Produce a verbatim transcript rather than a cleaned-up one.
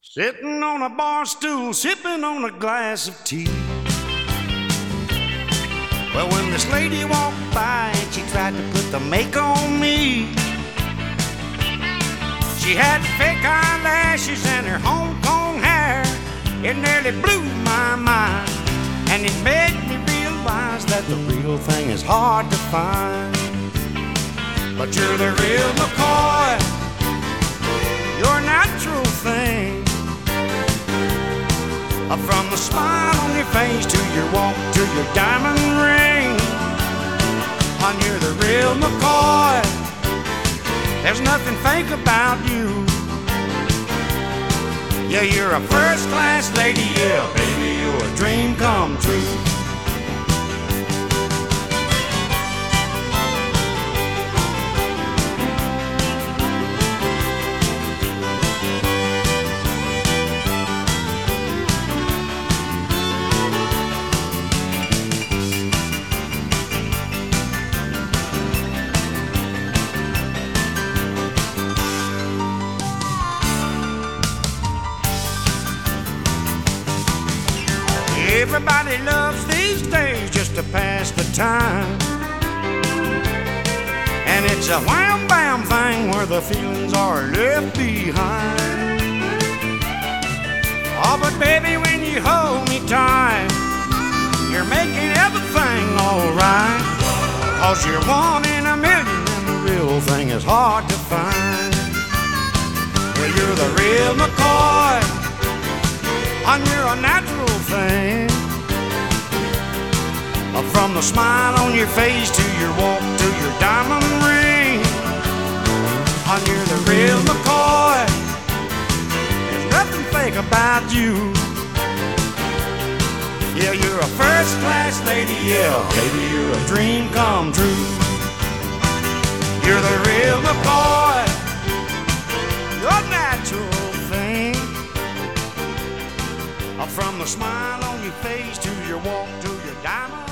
Sitting on a bar stool, sipping on a glass of tea. Well, when this lady walked by and she tried to put the make on me, she had fake eyelashes and her Hong Kong hair. It nearly blew my mind, and it made me realize that the real thing is hard to find. But you're the real McCoy, you're a natural thing. From the smile on your face to your walk to your diamond ring, and you're the real McCoy. There's nothing fake about you. Yeah, you're a first-class lady. Yeah, baby, you're a dream come true. Everybody loves these days just to pass the time, and it's a wham-bam thing where the feelings are left behind. Oh, but baby, when you hold me tight, you're making everything alright. Cause you're one in a million and the real thing is hard to find. Well, you're the real McCoy, and you're a natural thing. From the smile on your face to your walk to your diamond ring, and you're the real McCoy. There's nothing fake about you. Yeah, you're a first-class lady. Yeah, baby, you're a dream come true. You're the real McCoy, you're a natural thing. From the smile on your face to your walk to your diamond